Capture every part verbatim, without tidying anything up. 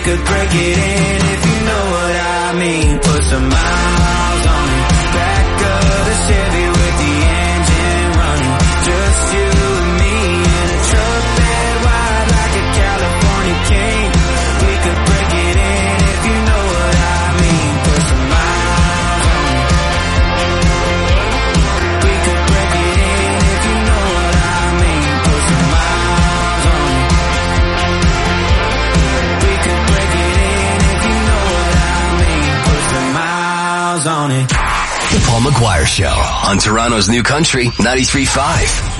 could break it in if you know what I mean. Put some miles on it. Back of the Chevy with the engine running. Just you and me in a truck bed wide like a California king. We could break it in if you know what I mean. Put some miles on it. We could break it in if you know what I mean. Put some miles on it. We could break it in if you know what I mean. Put some miles on it. The Paul McGuire Show on Toronto's New Country ninety-three point five.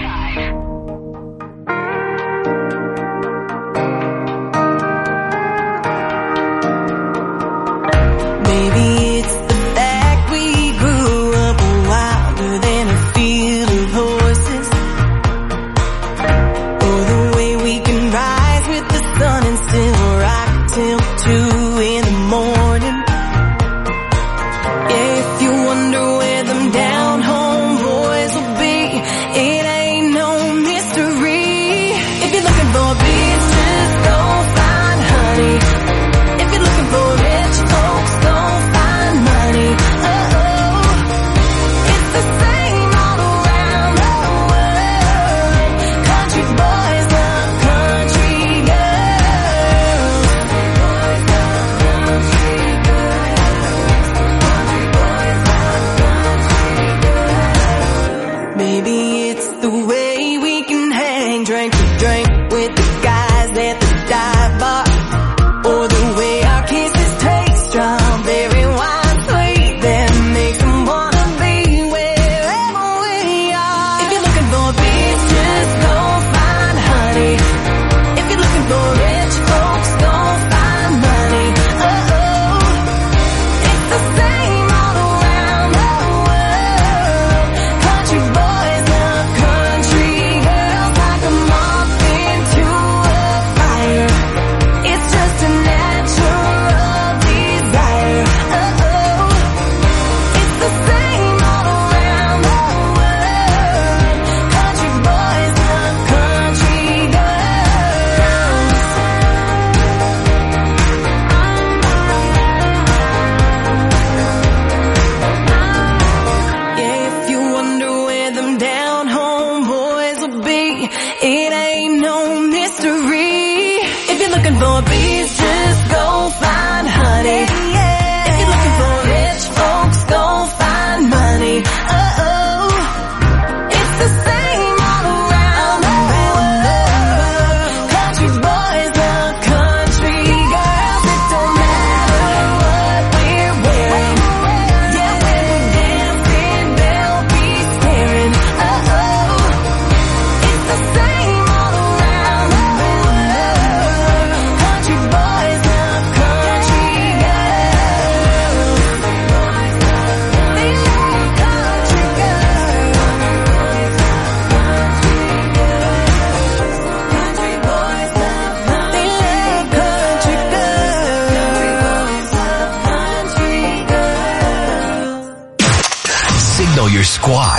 Squad.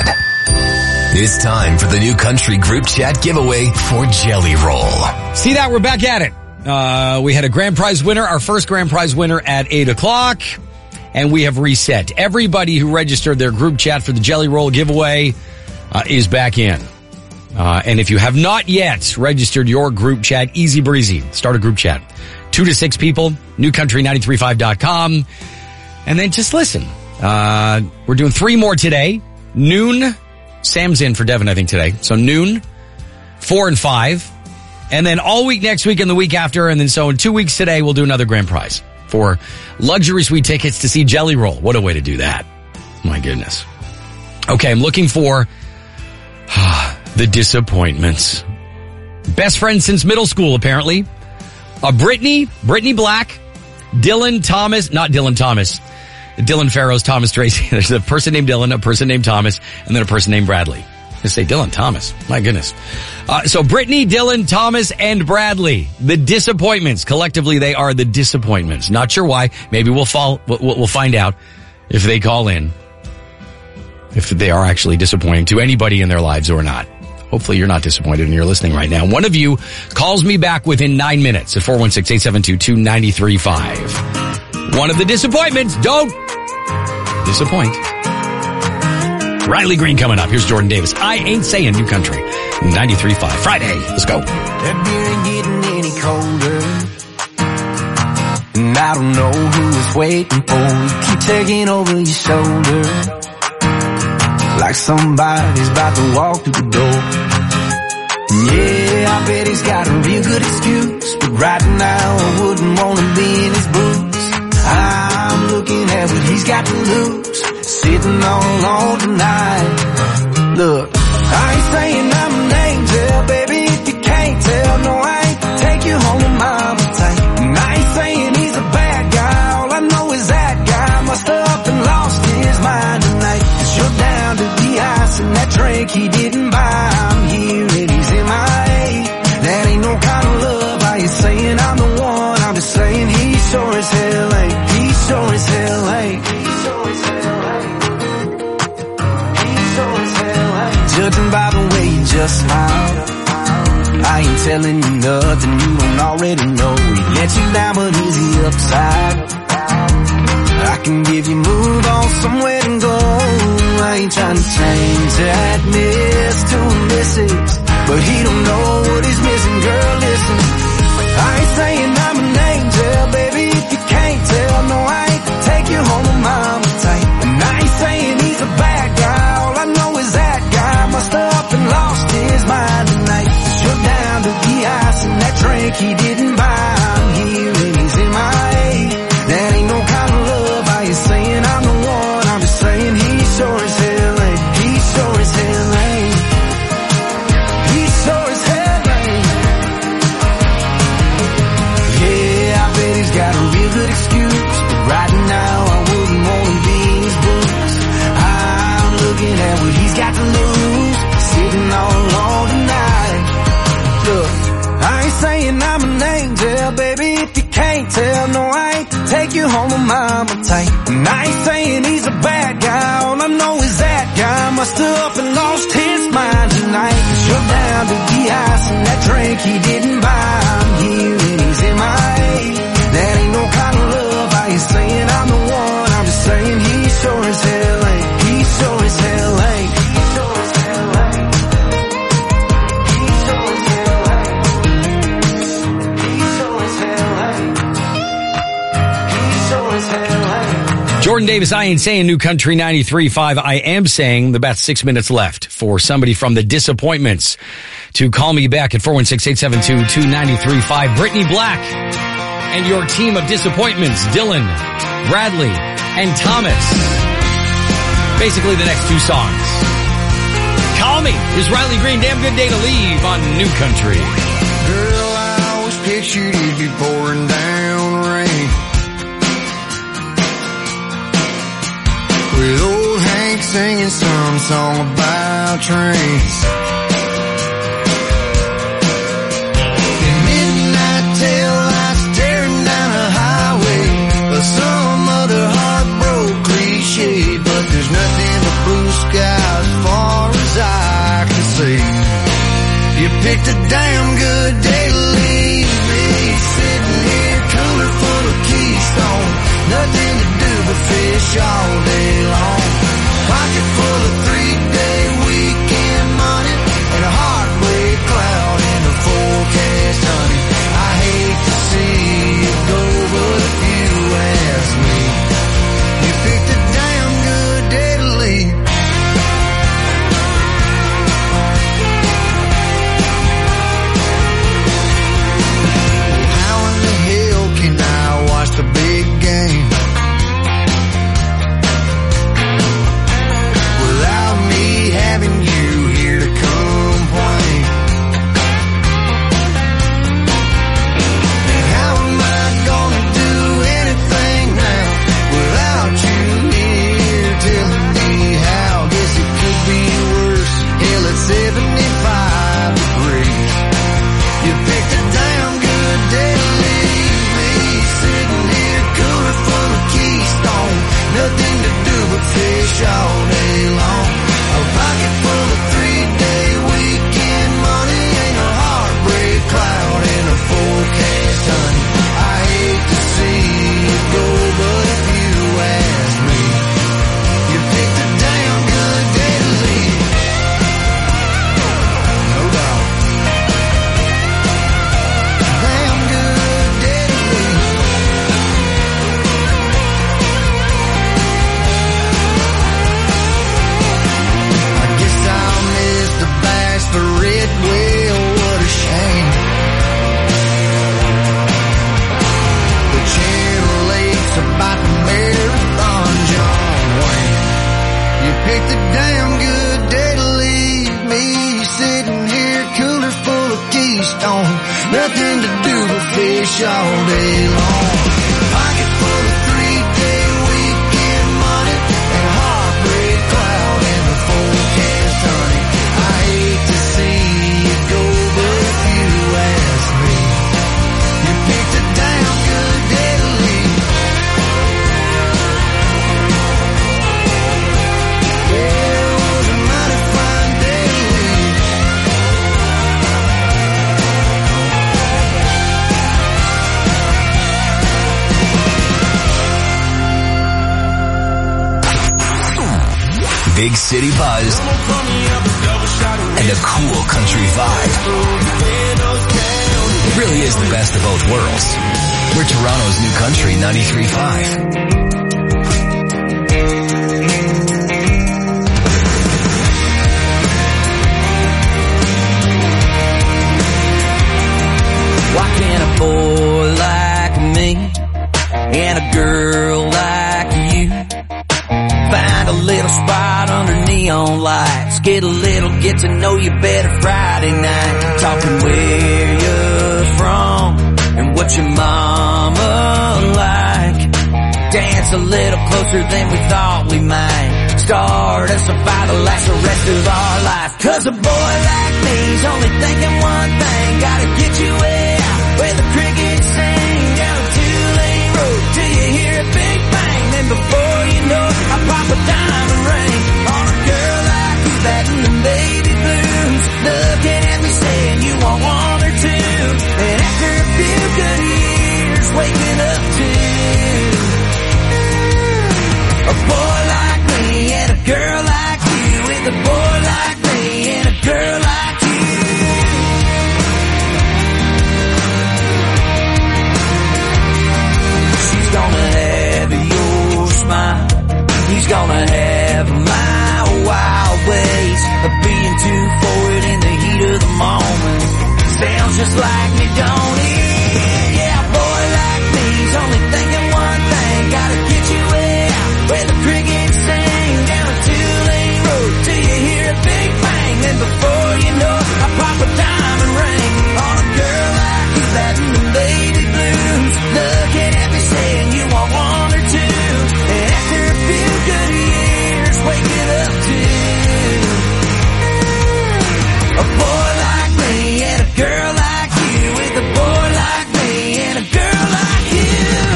It's time for the New Country Group Chat giveaway for Jelly Roll. See that? We're back at it. Uh, we had a grand prize winner, our first grand prize winner at eight o'clock, and we have reset. Everybody who registered their group chat for the Jelly Roll giveaway uh, is back in. Uh, and if you have not yet registered your group chat, easy breezy. Start a group chat. Two to six people, new country nine three five dot com. And then just listen. Uh, we're doing three more today. Noon. Sam's in for Devin, I think, today. So noon, four and five. And then all week next week and the week after. And then so in two weeks today, we'll do another grand prize for luxury suite tickets to see Jelly Roll. What a way to do that. My goodness. Okay, I'm looking for the disappointments. Best friend since middle school, apparently. Uh, Brittany, Brittany Black, Dylan Thomas, not Dylan Thomas, Dylan Farrow's Thomas Tracy. There's a person named Dylan, a person named Thomas, and then a person named Bradley. I say Dylan Thomas. My goodness. Uh, so Brittany, Dylan, Thomas, and Bradley. The disappointments. Collectively, they are the disappointments. Not sure why. Maybe we'll fall, we'll, we'll find out if they call in, if they are actually disappointing to anybody in their lives or not. Hopefully you're not disappointed and you're listening right now. One of you calls me back within nine minutes at four one six, eight seven two, two nine three five. One of the disappointments. Don't disappoint. Riley Green coming up. Here's Jordan Davis. I Ain't Saying New Country. ninety-three point five. Friday. Let's go. That beer ain't getting any colder. And I don't know who is waiting for you. Keep taking over your shoulder. Like somebody's about to walk through the door. Yeah, I bet he's got a real good excuse. But right now I wouldn't want to be in his boots. I'm looking at what he's got to lose. Sitting all alone tonight. Look, I ain't saying I'm an angel, baby, if you can't tell. No, I ain't take you home to mama tight. And I ain't saying he's a bad guy. All I know is that guy must have up and lost his mind tonight. Cause you're down to the ice and that drink he didn't buy. I'm here and he's in my A. That ain't no kind of love. I ain't saying I'm the one. I'm just saying he sure as hell ain't. He sure as hell ain't. He sure as hell ain't. He sure as hell ain't. Judging by the way you just smile, I ain't telling you nothing you don't already know. He let you down, but he's the upside. I can give you move on somewhere and go. I ain't trying to change that miss to a missus, but he don't know what he's missing. Girl, listen, I ain't saying I'm an angel, baby, if you can't tell. No, I ain't take you home with mama tight. And I ain't saying he's a bad guy. All I know is that guy must have up and lost his mind tonight. Cause you're down to the ice and that drink he didn't buy. I'm here and he's in my A. That ain't no kind of love. I ain't saying I'm the one. I'm just saying he sure as hell ain't. He sure as hell ain't. He sure as hell ain't. Yeah, I bet he's got a real good excuse. But right now I wouldn't want to be in his boots. I'm looking at what he's got to lose. Sitting all alone tonight. Look, I ain't saying I'm an angel, baby, if you can't tell. No, I ain't take you home with mama tight. And I ain't saying he's a bad guy. All I know is that guy must have up and lost his mind tonight. Cause you're down to the ice and that drink he didn't buy. I'm here and he's in my A. That ain't no kind of love. I ain't saying I'm the one. I'm just saying he sure as hell ain't. He sure as hell ain't. He sure as hell ain't. He sure as hell ain't. He sure as hell ain't. He sure as hell ain't. Jordan Davis, I Ain't Saying New Country ninety-three point five. I am saying the about six minutes left for somebody from the Disappointments to call me back at four one six, eight seven two, two nine three five. Brittany Black and your team of disappointments, Dylan, Bradley, and Thomas. Basically the next two songs. Call me. Here's Riley Green. Damn good day to leave on New Country. Girl, I always pictured it'd be pouring down rain, with old Hank singing some song about trains. In midnight taillights tearing down a highway, or some other heartbroken cliche. But there's nothing but blue sky as far as I can see. You picked a damn good day to leave me, sitting here cooler full of Keystone. Nothing to do but fish all day long. Pocket full of three-day weekend money and a heartbreak cloud in the forecast, honey. I hate to see you go, but if you ask me, you picked a damn good day to leave. picked a damn good day to leave me sitting here, cooler full of Keystone. Nothing to do but fish all day long. Pocket full of three-day weekend money and a heartbreak cloud in the forecast, honey. I hate to see you go, but if you ask me, you picked a damn good day to leave. Yeah, it was a mighty fine day to leave. Big city buzz and a cool country vibe. It really is the best of both worlds. We're Toronto's new country, ninety-three point five. Why can't a boy like me and a girl like you find a little spot under neon lights, get a little get to know you better Friday night, talking where you're from and what your mama like, dance a little closer than we thought we might, start us a fight to last the rest of our life. Cause a boy like me's only thinking one thing, gotta get you out where the crickets sing, down a two-lane road till you hear a big bang, then before you know it, I pop a diamond ring on a girl like you, batting them baby blues, looking at me saying you want one or two, and after a few good years, waking up to a boy like me and a girl like you, with a boy like me and a girl like you. She's gonna have your smile, he's gonna have my wild ways of being too forward in the heat of the moment. Sounds just like me, don't it? Yeah, a boy like me's only thinking one thing, gotta get you out where the crickets sing, down a two-lane road till you hear a big bang, then before you know it, I pop a diamond ring on a girl like you, batting them baby blues, looking at me saying you want one or two, and after a few good years, waking up to a boy like me and a girl like you, with a boy like me and a girl like you.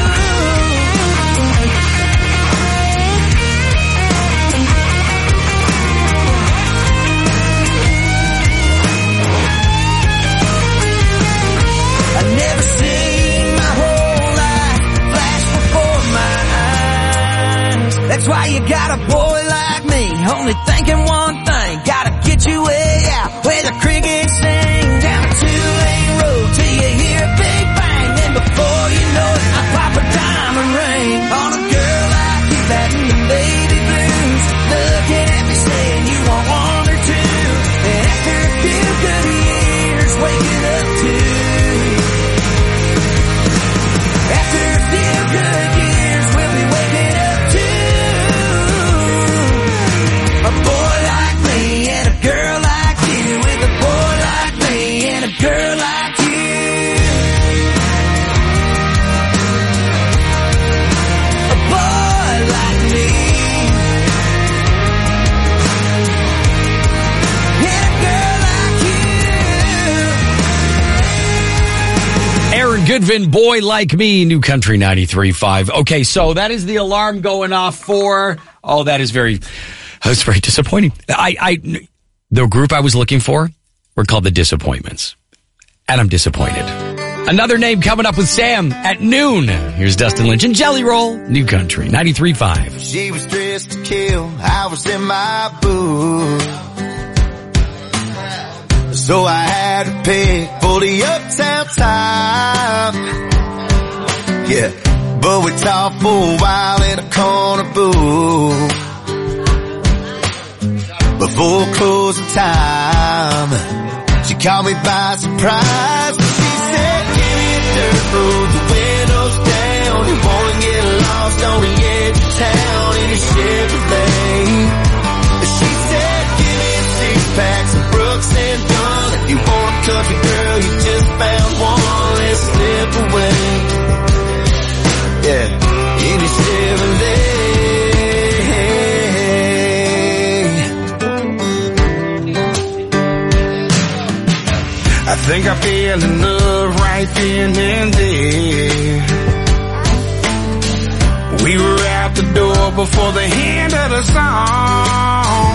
I never seen my whole life flash before my eyes. That's why you got a boy like me, only thinking one thing, gotta get you way out where the crickets sing, down a two-lane road till you hear a big bang, then before you know it, I pop a diamond ring on a girl like you, batting them baby blues, looking at me saying you want one or two, and after a few good years, waking up to after a few good years, we'll be waking up to a boy like me and a girl like you, with a boy like me and a girl like you. A boy like me and a girl like you. Aaron Goodvin, Boy Like Me, New Country ninety-three point five. Okay, so that is the alarm going off for, oh, that is very, that's very disappointing. I, I, the group I was looking for were called the Disappointments. And I'm disappointed. Another name coming up with Sam at noon. Here's Dustin Lynch and Jelly Roll, New Country ninety-three point five. She was dressed to kill, I was in my booth. So I had to pick for the uptown time. Yeah, but we talked for a while in a corner booth. Before closing time, she caught me by surprise. She said, give me a dirt road, the windows down. You wanna get lost on the edge of town in your Chevrolet. think I fell in love right then and there. We were out the door before the end of the song.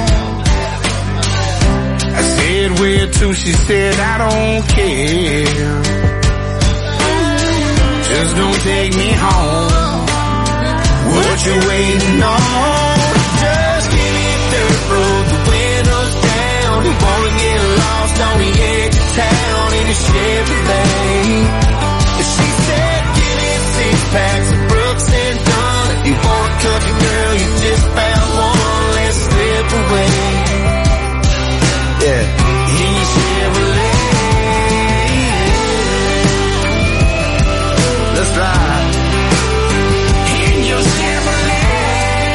I said where to, she said I don't care. Just don't take me home. What you waiting on? Just give me a dirt road, the windows down. You wanna get lost on the edge of town in a Chevrolet. She said give me six packs of Brooks and Dunn. If you want a country girl, you just found one. Let's slip away. Yeah, in your Chevrolet. Let's ride. In your Chevrolet.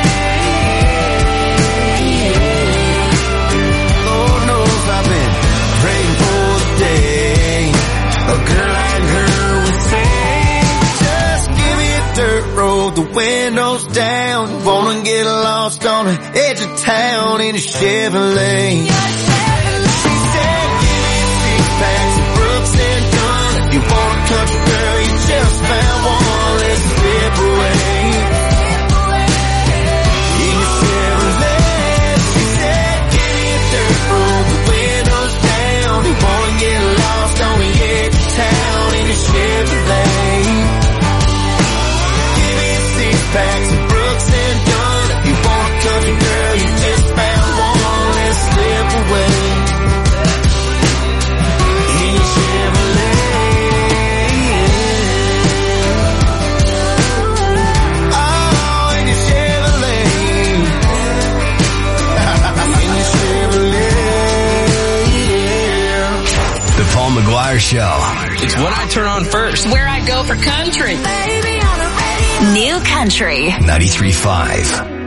Lord knows I've been praying for the day a girl like her would say, just give me a dirt road, the windows down. Wanna get lost on the edge of town in a Chevrolet. She said give me six packs of Brooks and Dunn. If you want a country girl, you just found one. Let's slip away. In your Chevrolet. She said give me a dirt road, the windows down. You wanna get lost on the edge of town in a Chevrolet. Give me six packs of Brooks and Dunn. If you want a country girl, you just found one. Let's slip away. In your Chevrolet. Oh, in your Chevrolet. In your Chevrolet, yeah. The Paul McGuire Show. It's what I turn on first. Where I go for country. New Country. ninety-three point five.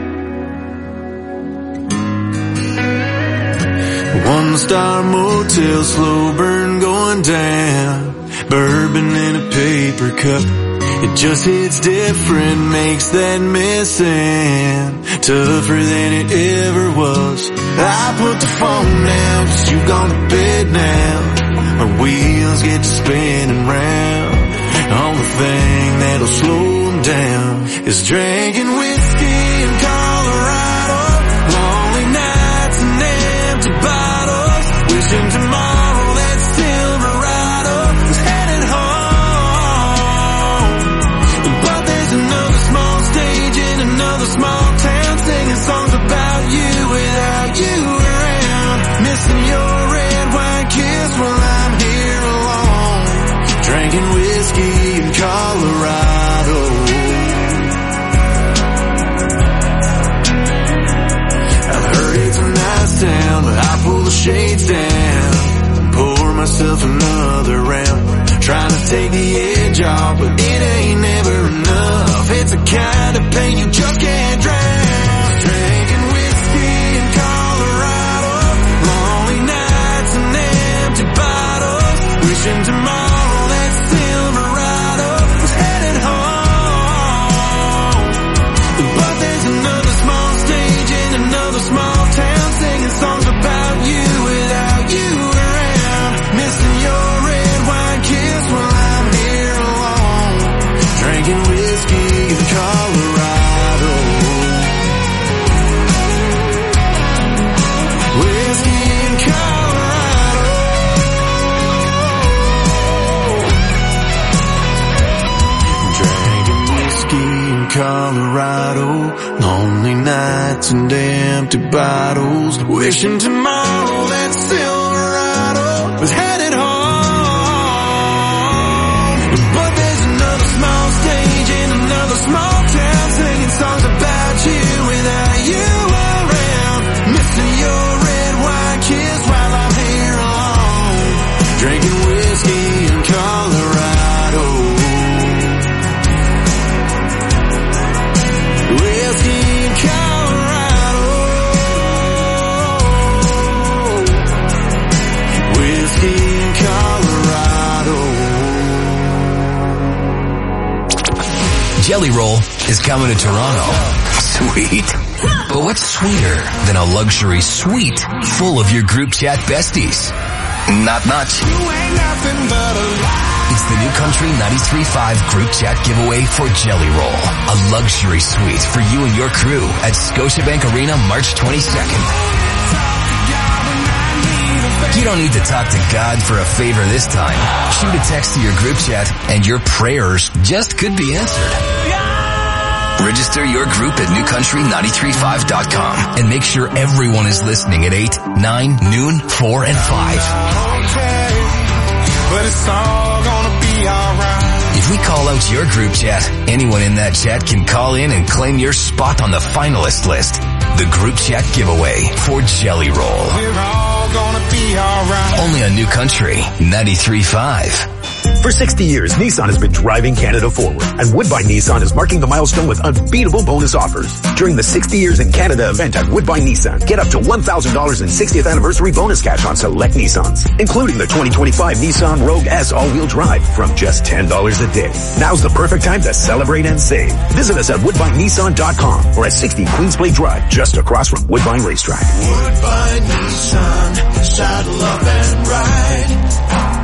One star motel, slow burn going down. Bourbon in a paper cup. It just hits different, makes that missing tougher than it ever was. I put the phone down, cause you gone to bed now. Our wheels get to spinning round. Only thing that'll slow them down is drinking whiskey in Colorado. Lonely nights and empty bottles. Wishing tomorrow that Silverado was headed home. But there's another small stage in another small town, singing songs about you without you around. Missing your red wine kiss while I'm here alone. Drinking whiskey in Colorado. I've heard it's a nice town, but I pull the shades down and pour myself another round. Trying to take the edge off, but it ain't never enough. It's a kind of pain you just can't drown. Drinking whiskey in Colorado. Lonely nights and empty bottles. Wishing tomorrow that Silverado was headed home. But there's another small stage in another small town, singing songs about you without you around. Missing your red wine kiss while I'm here alone. Drinking whiskey in Colorado. Whiskey in Colorado. Drinking whiskey in Colorado. Lonely nights and empty bottles. Wishing tomorrow that Silverado was headed home. But there's another small stage in another small town, singing songs about you without you around. Missing your red wine kiss while I'm here alone. Drinking whiskey in Colorado. Whiskey in Colorado. Whiskey in Colorado. Jelly Roll is coming to Toronto. Sweet. But what's sweeter than a luxury suite full of your group chat besties? Not much. It's the New Country ninety-three point five Group Chat giveaway for Jelly Roll. A luxury suite for you and your crew at Scotiabank Arena March twenty-second. You don't need to talk to God for a favor this time. Shoot a text to your group chat and your prayers just could be answered. Register your group at new country nine three five dot com and make sure everyone is listening at eight, nine, noon, four, and five. But it's all gonna be alright. If we call out your group chat, anyone in that chat can call in and claim your spot on the finalist list. The group chat giveaway for Jelly Roll. We're all gonna be alright. Only on New Country ninety-three point five. For sixty years, Nissan has been driving Canada forward, and Woodbine Nissan is marking the milestone with unbeatable bonus offers. During the sixty years in Canada event at Woodbine Nissan, get up to one thousand dollars in sixtieth anniversary bonus cash on select Nissans, including the twenty twenty-five Nissan Rogue S all-wheel drive from just ten dollars a day. Now's the perfect time to celebrate and save. Visit us at woodbine nissan dot com or at sixty Queensplay Drive, just across from Woodbine Racetrack. Woodbine Nissan, saddle up and ride.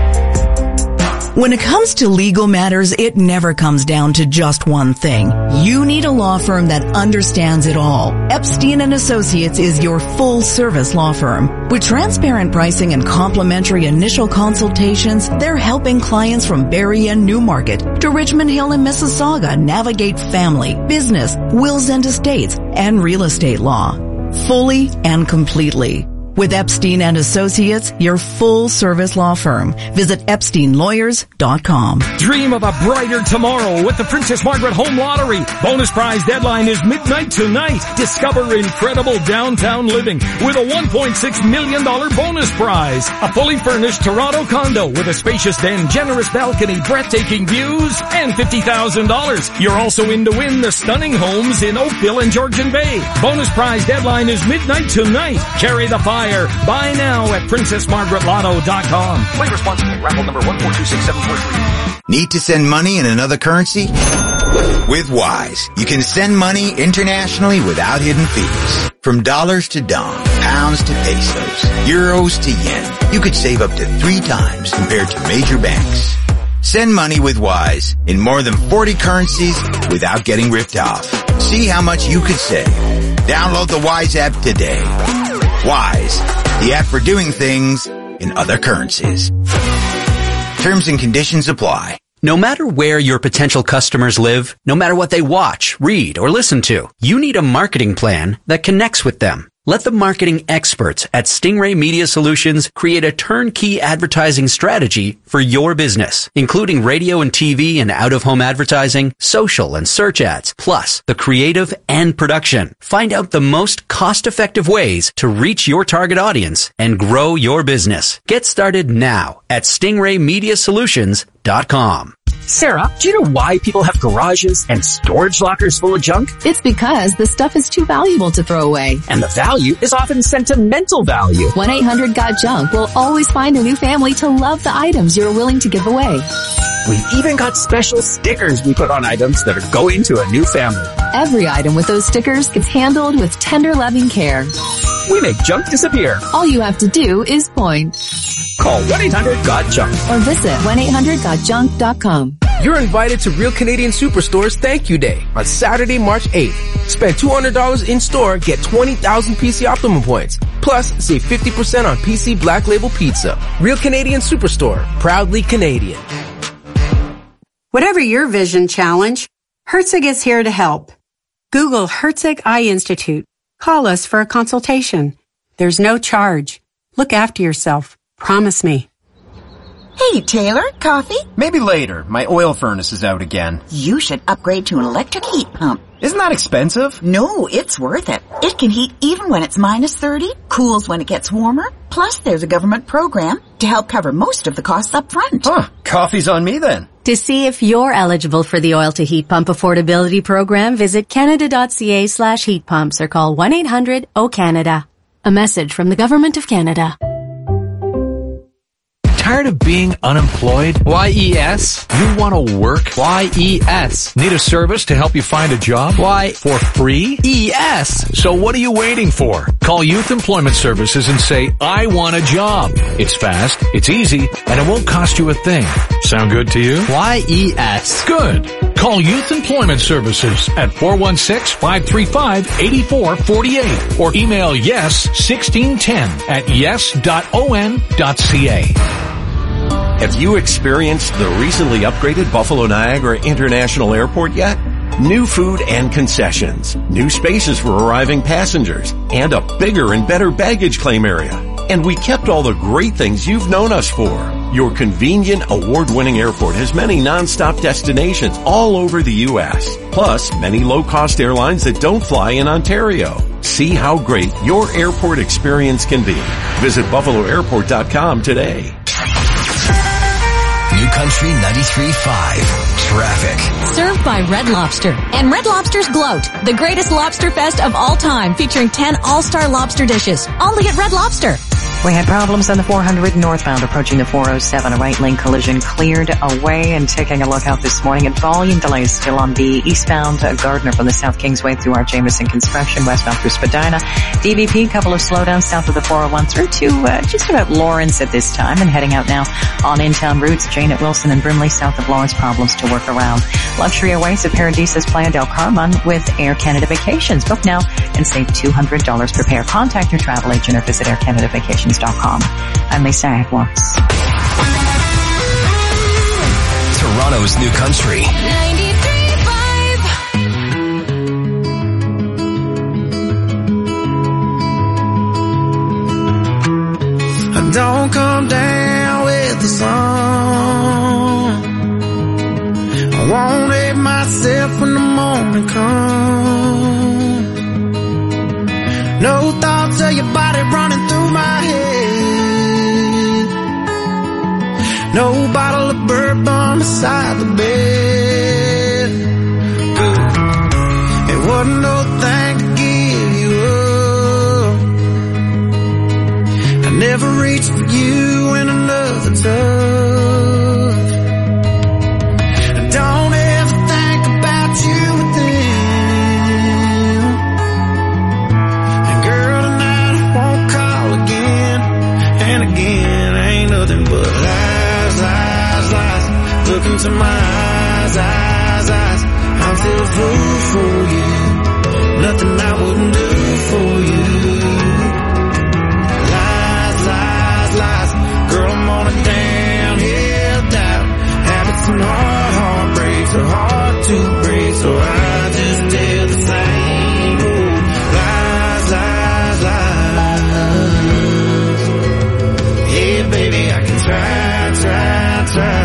When it comes to legal matters, it never comes down to just one thing. You need a law firm that understands it all. Epstein and Associates is your full-service law firm. With transparent pricing and complimentary initial consultations, they're helping clients from Barrie and Newmarket to Richmond Hill and Mississauga navigate family, business, wills and estates, and real estate law. Fully and completely. With Epstein and Associates, your full-service law firm. Visit epstein lawyers dot com. Dream of a brighter tomorrow with the Princess Margaret Home Lottery. Bonus prize deadline is midnight tonight. Discover incredible downtown living with a one point six million dollars bonus prize. A fully furnished Toronto condo with a spacious den, generous balcony, breathtaking views, and fifty thousand dollars. You're also in to win the stunning homes in Oakville and Georgian Bay. Bonus prize deadline is midnight tonight. Carry the fire. Buy now at princess margaret lotto dot com. Play responsibly. Raffle number one four two six seven four three. Need to send money in another currency? With Wise, you can send money internationally without hidden fees. From dollars to dong, pounds to pesos, euros to yen, you could save up to three times compared to major banks. Send money with Wise in more than forty currencies without getting ripped off. See how much you could save. Download the Wise app today. Wise, the app for doing things in other currencies. Terms and conditions apply. No matter where your potential customers live, no matter what they watch, read, or listen to, you need a marketing plan that connects with them. Let the marketing experts at Stingray Media Solutions create a turnkey advertising strategy for your business, including radio and T V and out-of-home advertising, social and search ads, plus the creative and production. Find out the most cost-effective ways to reach your target audience and grow your business. Get started now at stingray media solutions dot com. Sarah, do you know why people have garages and storage lockers full of junk? It's because the stuff is too valuable to throw away. And the value is often sentimental value. one eight hundred got junk will always find a new family to love the items you're willing to give away. We've even got special stickers we put on items that are going to a new family. Every item with those stickers gets handled with tender, loving care. We make junk disappear. All you have to do is point. Call one eight hundred got junk. Or visit one eight hundred got junk dot com. You're invited to Real Canadian Superstore's Thank You Day on Saturday, March eighth. Spend two hundred dollars in store, get twenty thousand P C Optimum points. Plus, save fifty percent on P C Black Label Pizza. Real Canadian Superstore, proudly Canadian. Whatever your vision challenge, Herzig is here to help. Google Herzig Eye Institute. Call us for a consultation. There's no charge. Look after yourself. Promise me. Hey, Taylor, coffee? Maybe later. My oil furnace is out again. You should upgrade to an electric heat pump. Isn't that expensive? No, it's worth it. It can heat even when it's minus thirty, cools when it gets warmer. Plus, there's a government program to help cover most of the costs up front. Huh, coffee's on me then. To see if you're eligible for the Oil to Heat Pump Affordability Program, visit canada.ca slash heat pumps or call one eight hundred O Canada. A message from the Government of Canada. Tired of being unemployed? Y E S. You want to work? Y E S. Need a service to help you find a job? Why? For free? E S. So what are you waiting for? Call Youth Employment Services and say, I want a job. It's fast, it's easy, and it won't cost you a thing. Sound good to you? Y E S. Good. Call Youth Employment Services at four one six, five three five, eight four four eight or email yes sixteen ten at yes dot o n dot c a. Have you experienced the recently upgraded Buffalo Niagara International Airport yet? New food and concessions, new spaces for arriving passengers, and a bigger and better baggage claim area. And we kept all the great things you've known us for. Your convenient, award-winning airport has many non-stop destinations all over the U S, plus many low-cost airlines that don't fly in Ontario. See how great your airport experience can be. Visit buffalo airport dot com today. New Country ninety-three point five. Traffic. Served by Red Lobster. And Red Lobster's Gloat, the greatest lobster fest of all time, featuring ten all-star lobster dishes. Only at Red Lobster. We had problems on the four hundred northbound approaching the four oh seven. A right lane collision cleared away, and taking a look out this morning at volume delays still on the eastbound uh, Gardner from the South Kingsway through our Jameson Construction, westbound through Spadina. D V P, couple of slowdowns south of the four oh one through to uh, just about Lawrence at this time, and heading out now on in-town routes. Jane at Wilson and Brimley south of Lawrence, problems to work around. Luxury Aways at Paradisus Playa del Carmen with Air Canada Vacations. Book now and save two hundred dollars per pair. Contact your travel agent or visit air canada vacations dot com. I'm Lisa Agwatts. Toronto's New Country. ninety-three point five. I don't come down with the sun. I won't hate myself when the morning comes. No thoughts of your body running through my head. No bottle of bourbon beside the bed. Good. It wasn't no thing to give you up. I never reached for you in another touch. I don't ever think about you within. And girl, tonight I won't call again. And again, ain't nothing but lies, lies, lies. Look into my eyes, eyes, eyes. I'm still a fool for you. Nothing I wouldn't do for you. Lies, lies, lies. Girl, I'm on a downhill dive. Habits and hard heartbreaks are hard to break, so I just tell the same old lies, lies, lies. Yeah, baby, I can try, try, try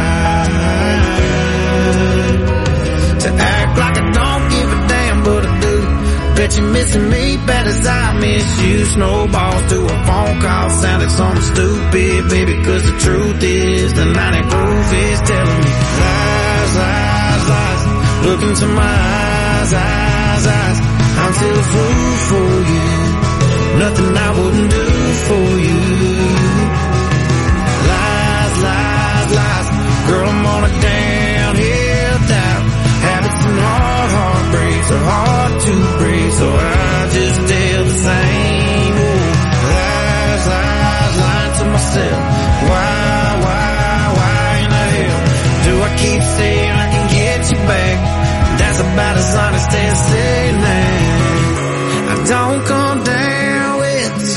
to act like I don't give a damn, but I do. Bet you're missing me bad as I miss you. Snowballs to a phone call sounded something stupid, baby, cause the truth is the ninety proof is telling me lies, lies, lies. Look into my eyes, eyes, eyes. I'm still a fool for you. Nothing I wouldn't do for you. Lies, lies, lies. Girl, I'm on a downhill dive. Habits and hard heartbreaks are hard to break, so I just tell the same old lies, lies, lying to myself. Why, why, why in the hell do I keep saying I can get you back? That's about as honest as saying that. I don't come down with the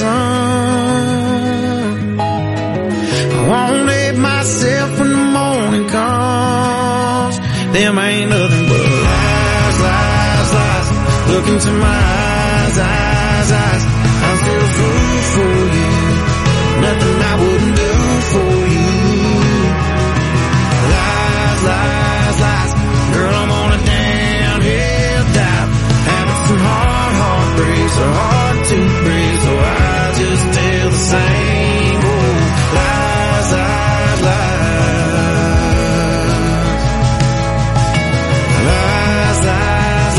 sun. I won't hate myself when the morning comes. Them ain't nothing but lies, lies, lies. Look into my eyes, eyes, eyes. I'm still a fool for you. Nothing I wouldn't do for you. Lies, lies, lies. Girl, I'm on a downhill dive. Habits and hard heartbreaks are hard to break, so I just tell the same old lies, lies, lies. Lies, lies,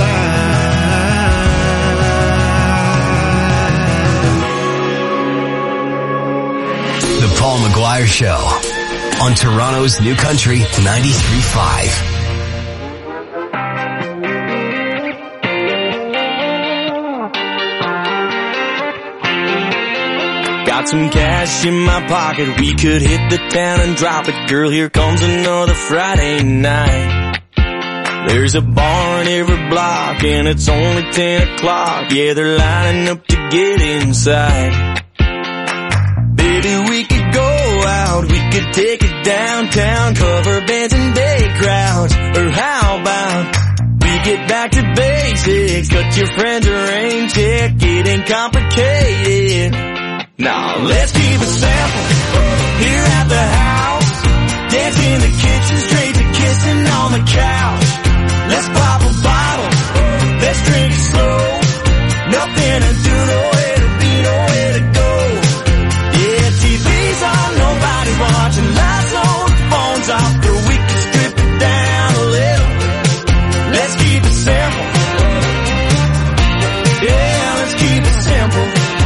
lies. The Paul McGuire Show on Toronto's New Country ninety-three point five. some cash in my pocket, we could hit the town and drop it. Girl, here comes another Friday night. There's a bar in every block and it's only ten o'clock. Yeah, they're lining up to get inside. Baby, we could go out, we could take it downtown, cover bands and day crowds. Or how about we get back to basics, cut your friends a rain check, it ain't complicated. Now let's keep it simple here at the house. Dance in the kitchen, straight to kissing on the couch. Let's pop a bottle, let's drink it slow. Nothing to do, nowhere to be, nowhere to go. Yeah, T V's on, nobody's watching, lights on, phones off, girl, we can strip it down a little. Let's keep it simple. Yeah, let's keep it simple.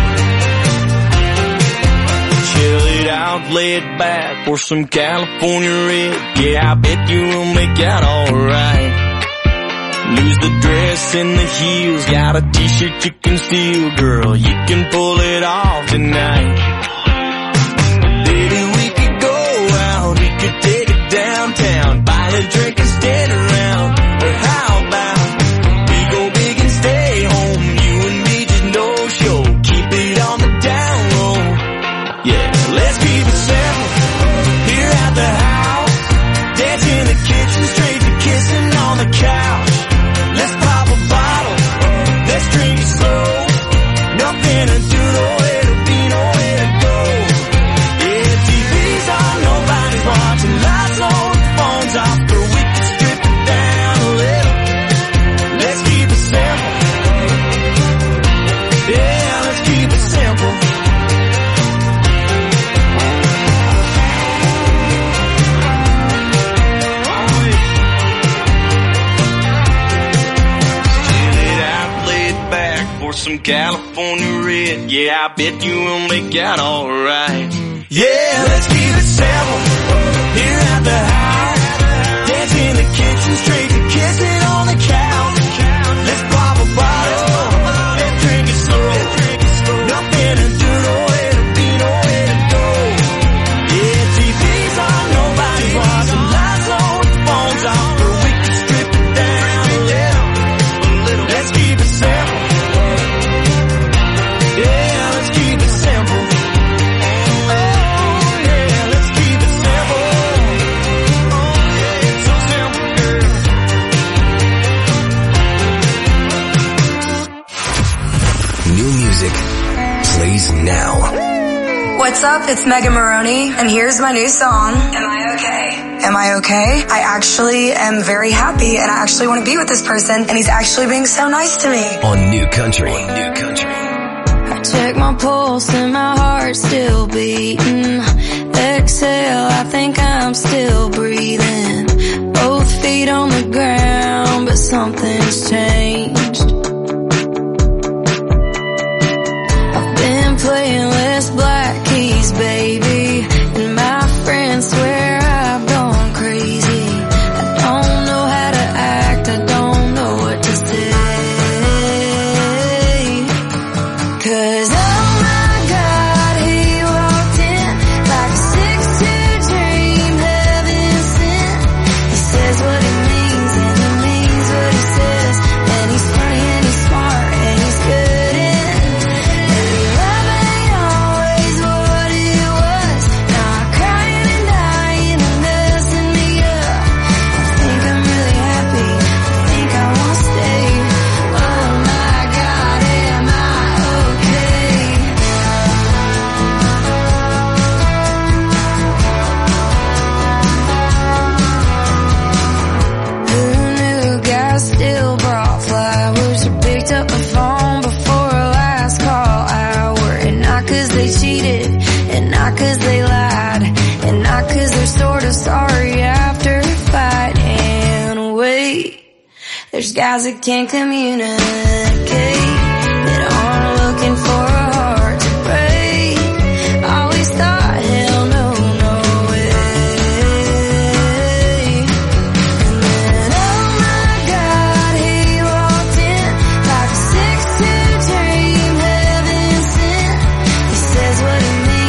Chill it out, lay it back, pour some California red. Yeah, I bet you will make out alright. Lose the dress and the heels, got a t-shirt you can steal, girl, you can pull it off tonight. Baby, we could go out, we could take it downtown, buy a drink and stand around. Or how about we go big and stay home, you and me just no show, keep it on the down low. Yeah, let's keep it simple here at the house. Dance in the kitchen, straight to kissing on the couch. Let's pop a bottle, let's drink it slow. Nothing to do, nowhere to be, nowhere to go. Yeah, T V's on, nobody's watching, lights on, phones off, girl, we can strip it down a little. Let's keep it simple. Yeah, let's keep it simple. Some California red, yeah, I bet you will make out alright. Yeah, let's keep it simple here at the house. Dance in the kitchen, straight to kissing on the couch. Let's pop a bottle, let's drink it slow. Nothing to do, nowhere to be, nowhere to go. Yeah, T V's on, nobody's watching, lights on, phones off, girl, we can strip it down a little. Let's keep it simple. Yeah, let's keep it simple. Oh, yeah, let's keep it simple. Oh, yeah, it's so simple, girl. New music plays now. What's up? It's Megan Maroney, and here's my new song. Am I okay? Am I okay? I actually am very happy, and I actually want to be with this person, and he's actually being so nice to me. On New Country. On New Country. Check my pulse and my heart's still beating. Exhale, I think I'm still breathing. Both feet on the ground, but something's changed. I've been playing less black keys, baby, and my friends swear I've gone crazy. I don't know how to act, I don't know what to say. Cause oh my God, he walked in like a six two dream, heaven sent. He says what he means and he means what he says. And he's funny and he's smart and he's good in. And love ain't always what it was. Now I'm crying and dying and messing me up. I think I'm really happy, I think I won't stay. Oh my God, am I still brought flowers or picked up the phone before last call hour? And not cause they cheated, and not cause they lied, and not cause they're sorta sorry after a fight. And wait, there's guys that can't communicate, that aren't looking for a heart to break. Always thought, hell no, no way. And then oh my God, he walked in like a six two dream, heaven sent. He says what he means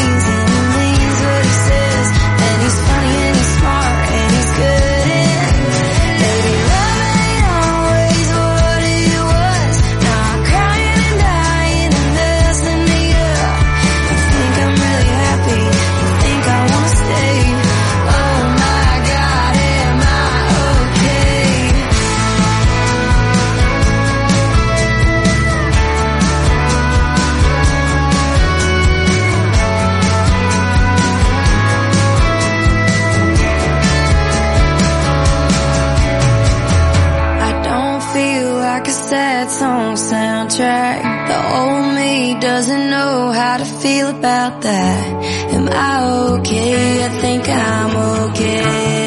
sad song soundtrack. The old me doesn't know how to feel about that. Am I okay? I think I'm okay.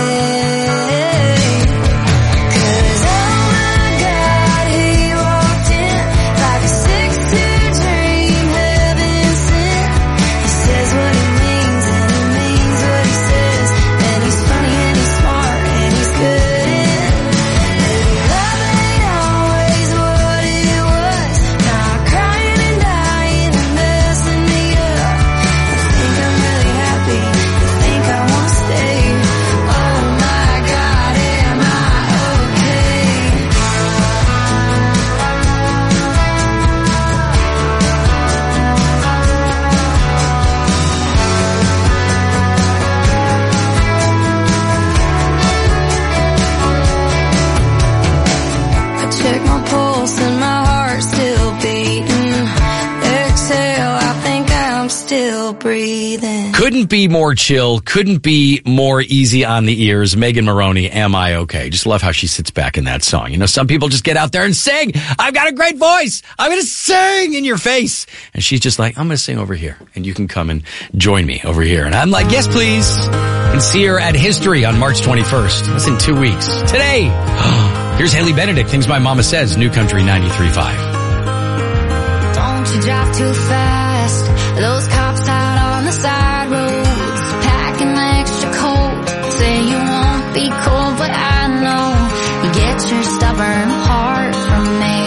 Breathing. Couldn't be more chill, couldn't be more easy on the ears. Megan Moroney, Am I Okay? Just love how she sits back in that song. You know, some people just get out there and sing. I've got a great voice. I'm going to sing in your face. And she's just like, I'm going to sing over here. And you can come and join me over here. And I'm like, yes, please. And see her at History on March twenty-first. That's in two weeks. Today, here's Haley Benedict, Things My Mama Says, New Country ninety-three point five. Don't you drive too fast. Those cops out on the side roads, packing extra coat. Say you won't be cold, but I know you get your stubborn heart from me.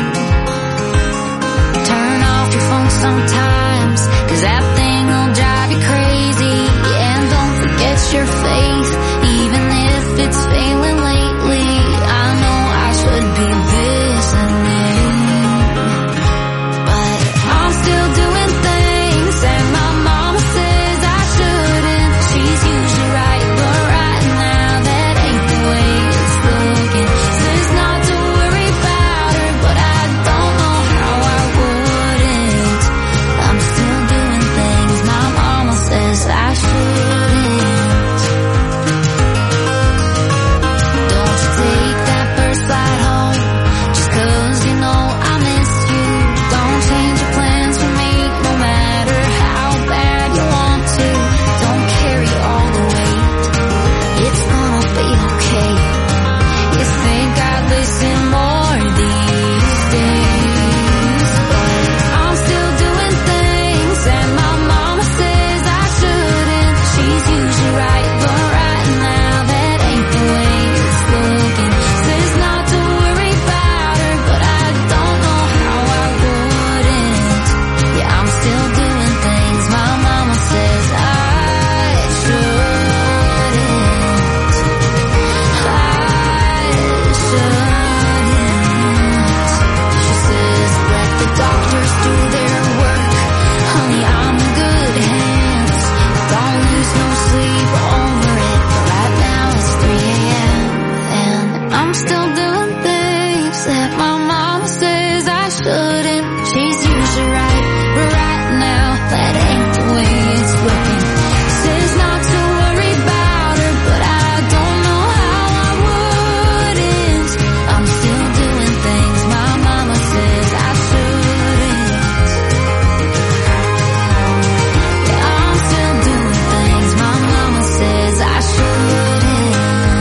Turn off your phone sometimes, cause that thing will drive you crazy. Yeah, and don't forget your faith, even if it's failing lately. I know I should be listening, but I'm still doing things and my mama says I shouldn't. She's usually right, but right now that ain't the way it's looking. Says not to worry about her, but I don't know how I wouldn't. I'm still doing things my mama says I shouldn't. Don't you take that first flight home just cause you know I miss you. Don't change your plans for me, no matter how bad you want to. Don't carry all the weight, it's gonna be okay. You think I'd listen more these days, but I'm still doing things and my mama says I shouldn't. She's usually right, but right now that ain't the way it's looking. Says not to worry about her, but I don't know how I wouldn't. Yeah, I'm still doing things my mama says I shouldn't. I shouldn't. She says let the doctors do their work. Honey, I'm in good hands. Don't lose no sleep over it. Right now it's three a.m. and I'm still doing things that my mama says I shouldn't. She's usually right, but right now that ain't the way it's looking. Says not to worry about her, but I don't know how I wouldn't. I'm still doing things my mama says I shouldn't. Yeah, I'm still doing things my mama says I shouldn't.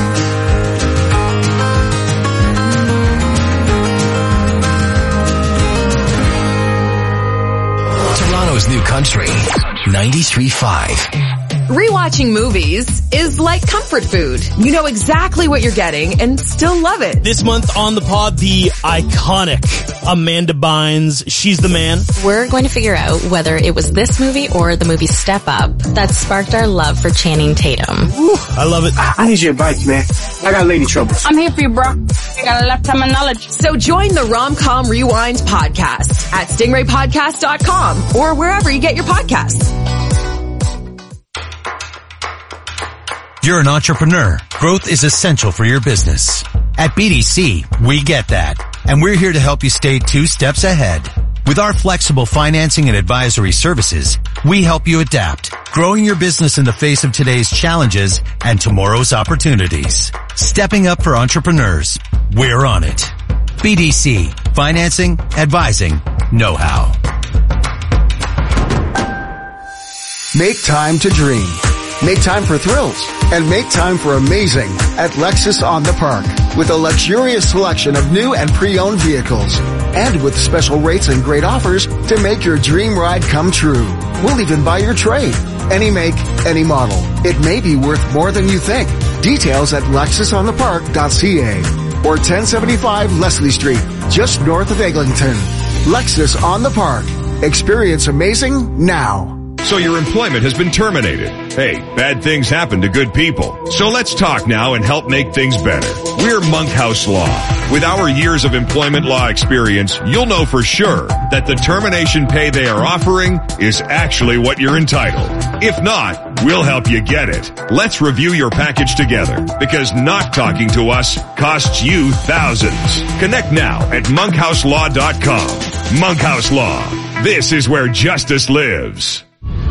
Toronto's New Country ninety-three point five. Rewatching movies is like comfort food. You know exactly what you're getting and still love it. This month on the pod, the iconic Amanda Bynes. She's the man. We're going to figure out whether it was this movie or the movie Step Up that sparked our love for Channing Tatum. Ooh, I love it. I need your advice, man. I got lady trouble. I'm here for you, bro. I got a lifetime of knowledge. So join the Rom-Com Rewind podcast at stingray podcast dot com or wherever you get your podcasts. You're an entrepreneur. Growth is essential for your business. At B D C, we get that. And we're here to help you stay two steps ahead. With our flexible financing and advisory services, we help you adapt, growing your business in the face of today's challenges and tomorrow's opportunities. Stepping up for entrepreneurs. We're on it. B D C. Financing, advising, know-how. Make time to dream. Make time for thrills. And make time for amazing at Lexus on the Park. With a luxurious selection of new and pre-owned vehicles. And with special rates and great offers to make your dream ride come true. We'll even buy your trade. Any make, any model. It may be worth more than you think. Details at lexus on the park dot c a or ten seventy-five Leslie Street, just north of Eglinton. Lexus on the Park. Experience amazing now. So your employment has been terminated. Hey, bad things happen to good people. So let's talk now and help make things better. We're Monkhouse Law. With our years of employment law experience, you'll know for sure that the termination pay they are offering is actually what you're entitled. If not, we'll help you get it. Let's review your package together, because not talking to us costs you thousands. Connect now at monkhouse law dot com. Monkhouse Law. This is where justice lives.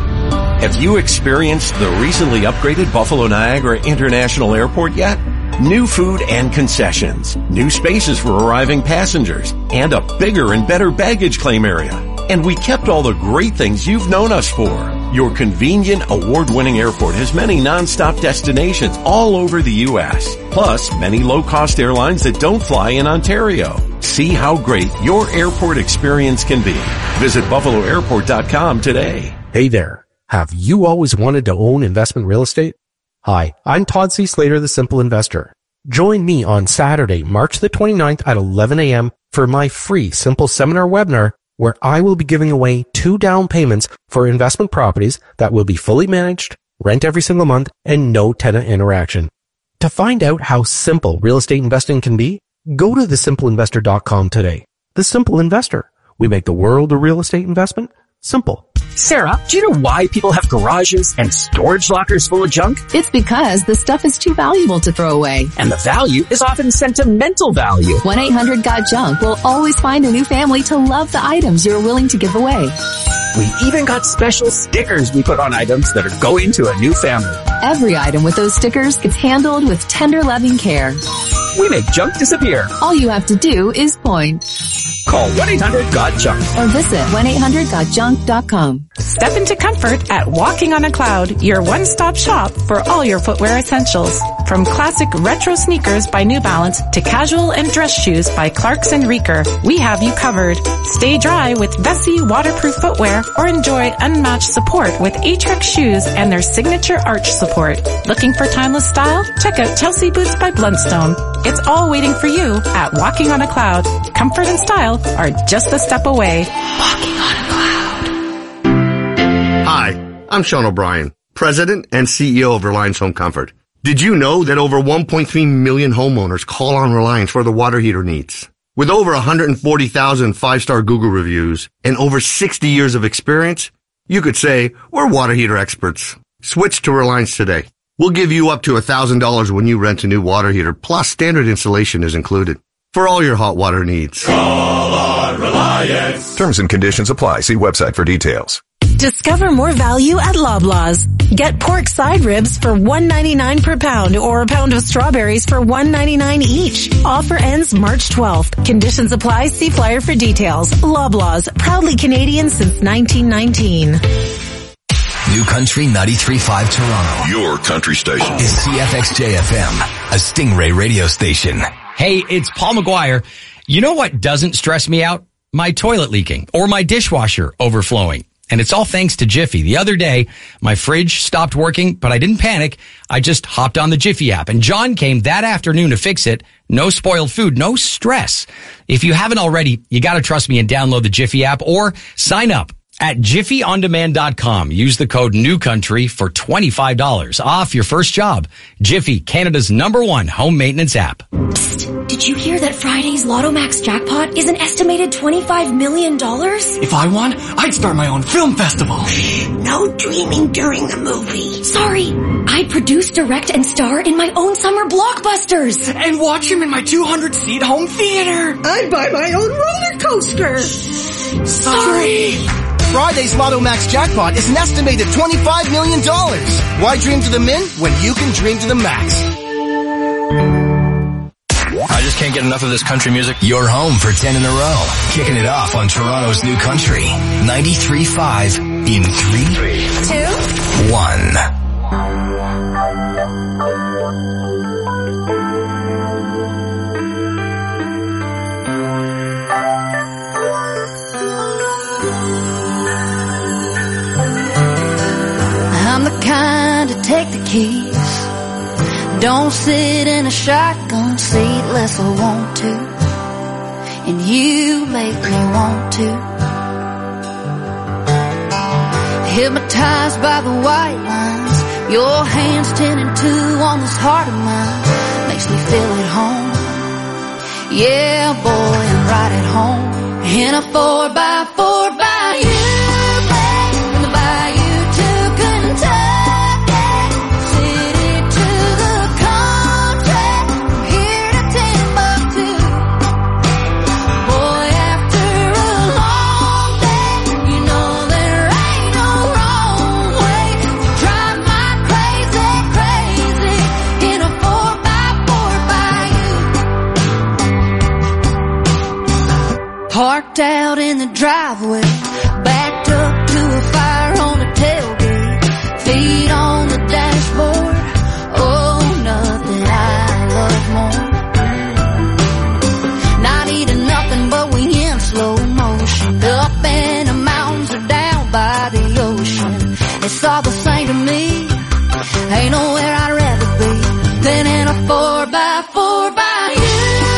Have you experienced the recently upgraded Buffalo Niagara International Airport yet? New food and concessions, new spaces for arriving passengers, and a bigger and better baggage claim area. And we kept all the great things you've known us for. Your convenient, award-winning airport has many non-stop destinations all over the U S, plus many low-cost airlines that don't fly in Ontario. See how great your airport experience can be. Visit buffalo airport dot com today. Hey there. Have you always wanted to own investment real estate? Hi, I'm Todd C. Slater, the Simple Investor. Join me on Saturday, March the twenty-ninth at eleven a.m. for my free Simple Seminar webinar, where I will be giving away two down payments for investment properties that will be fully managed, rent every single month, and no tenant interaction. To find out how simple real estate investing can be, go to the simple investor dot com today. The Simple Investor. We make the world of real estate investment simple. Sarah, do you know why people have garages and storage lockers full of junk? It's because the stuff is too valuable to throw away. And the value is often sentimental value. one eight hundred got junk will always find a new family to love the items you're willing to give away. We even got special stickers we put on items that are going to a new family. Every item with those stickers gets handled with tender, loving care. We make junk disappear. All you have to do is point. Call one eight hundred got junk or visit one eight hundred got junk dot com. Step into comfort at Walking on a Cloud, your one-stop shop for all your footwear essentials. From classic retro sneakers by New Balance to casual and dress shoes by Clarks and Reeker, we have you covered. Stay dry with Vessi waterproof footwear or enjoy unmatched support with Atrix shoes and their signature arch support. Looking for timeless style? Check out Chelsea Boots by Blundstone. It's all waiting for you at Walking on a Cloud. Comfort and style are just a step away. Walking on a Cloud. Hi, I'm Sean O'Brien, President and C E O of Reliance Home Comfort. Did you know that over one point three million homeowners call on Reliance for their water heater needs? With over one hundred forty thousand five-star Google reviews and over sixty years of experience, you could say we're water heater experts. Switch to Reliance today. We'll give you up to one thousand dollars when you rent a new water heater, plus standard installation is included. For all your hot water needs. Call on Reliance. Terms and conditions apply. See website for details. Discover more value at Loblaws. Get pork side ribs for one ninety-nine per pound or a pound of strawberries for one ninety-nine each. Offer ends March twelfth. Conditions apply. See flyer for details. Loblaws, proudly Canadian since nineteen nineteen. New Country ninety-three point five Toronto. Your country station. Is C F X J F M, a Stingray radio station. Hey, it's Paul McGuire. You know what doesn't stress me out? My toilet leaking or my dishwasher overflowing. And it's all thanks to Jiffy. The other day, my fridge stopped working, but I didn't panic. I just hopped on the Jiffy app, and John came that afternoon to fix it. No spoiled food, no stress. If you haven't already, you gotta trust me and download the Jiffy app or sign up at jiffy on demand dot com. Use the code NEWCOUNTRY for twenty-five dollars off your first job. Jiffy, Canada's number one home maintenance app. Psst, did you hear that Friday's Lotto Max jackpot is an estimated twenty-five million dollars? If I won, I'd start my own film festival. No dreaming during the movie. Sorry, I'd produce, direct, and star in my own summer blockbusters. And watch him in my two hundred seat home theater. I'd buy my own roller coaster. Sorry. Friday's Lotto Max jackpot is an estimated twenty-five million dollars. Why dream to the min when you can dream to the max? I just came can't get enough of this country music. You're home for ten in a row. Kicking it off on Toronto's New Country. ninety-three point five in three, two, one. I'm the kind to take the keys. Don't sit in a shotgun seat unless I want to. And you make me want to. Hypnotized by the white lines. Your hands ten and two on this heart of mine. Makes me feel at home. Yeah, boy, I'm right at home. In a four by four by you. Parked out in the driveway, backed up to a fire on the tailgate, feet on the dashboard. Oh, nothing I love more. Not eating nothing, but we in slow motion. Up in the mountains or down by the ocean. It's all the same to me. Ain't nowhere I'd rather be than in a four by four by you.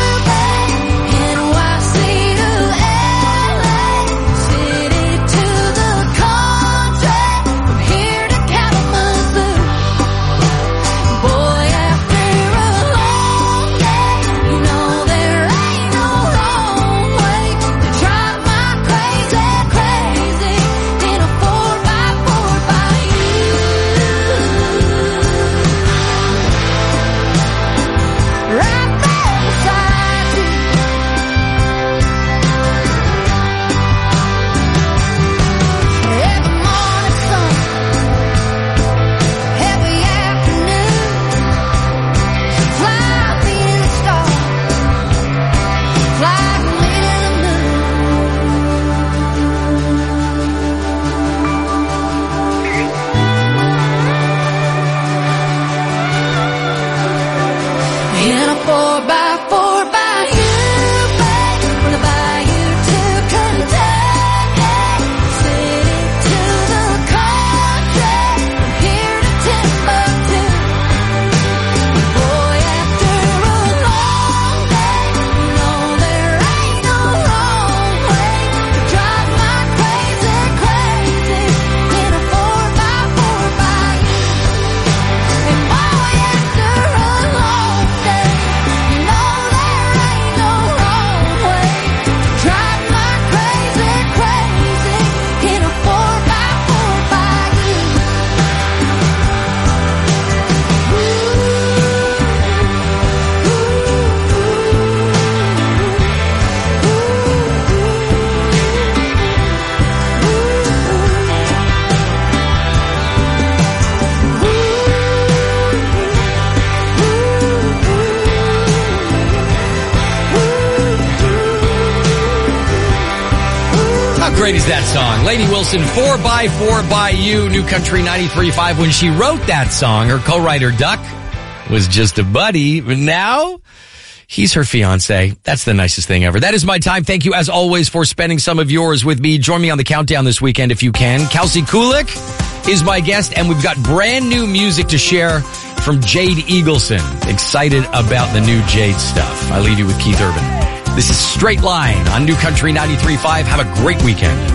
Great is that song? Lainey Wilson, four by four by you, New Country ninety-three point five. When she wrote that song, her co-writer Duck was just a buddy, but now he's her fiance. That's the nicest thing ever. That is my time. Thank you, as always, for spending some of yours with me. Join me on the countdown this weekend if you can. Kelsey Kulik is my guest, and we've got brand new music to share from Jade Eagleson. Excited about the new Jade stuff. I leave you with Keith Urban. This is Straight Line on New Country ninety-three point five. Have a great weekend.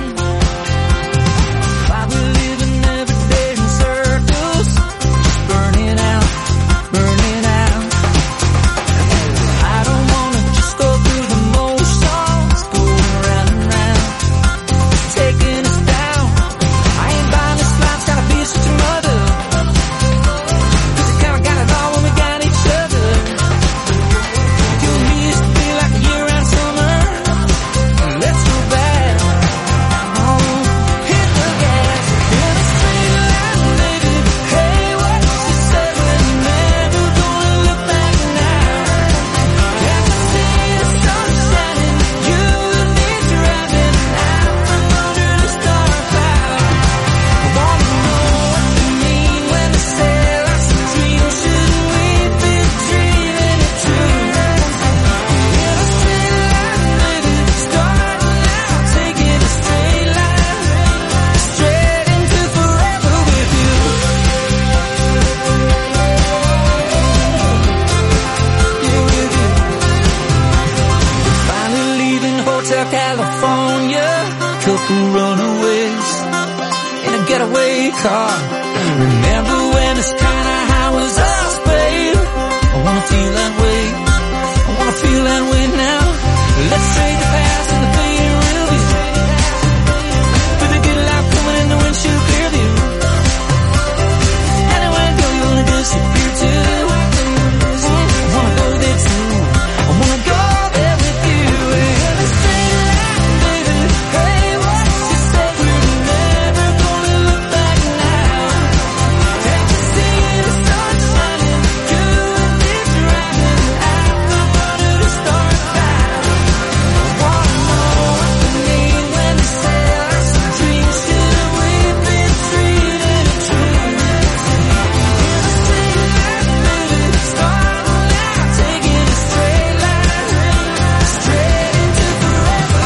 Hotel California, couple runaways in a getaway car. Remember when it's kinda how was us, babe? I wanna feel that way, I wanna feel that way now. Let's trade the past and the fading real view for the good life coming in the windshield clear view. Anywhere I go, you only disappear too. I wanna go there too, I wanna go there with you. And let's trade it out, baby. Hey, what you say? We're never gonna look back now. Can't you see the sun shining? You and me driving out the water to start down. I wanna know what they mean when they say us dreams. Should have we been treated true? Here's a straight line, baby. Starting out, taking a straight line straight into forever.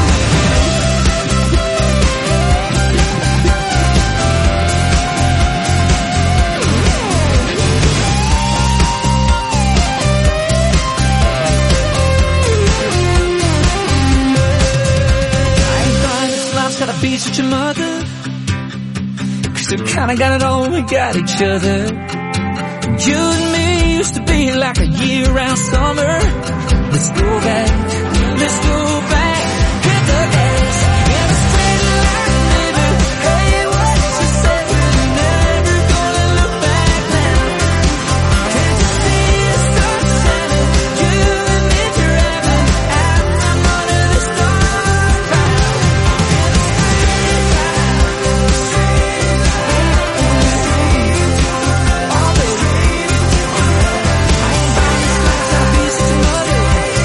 I ain't buying this life's gotta be such a mother, 'cause we kinda got it all, we got each other. You and me used to be like a year-round summer. Let's go back, let's go back, hit the gas, in a straight line, baby. Hey, what you say? We're never gonna look back now. Can't you see the sun shining? You and me driving out from under the stars cloud. In a straight line, straight line, all the way. I ain't buying this life, gotta be such a mother.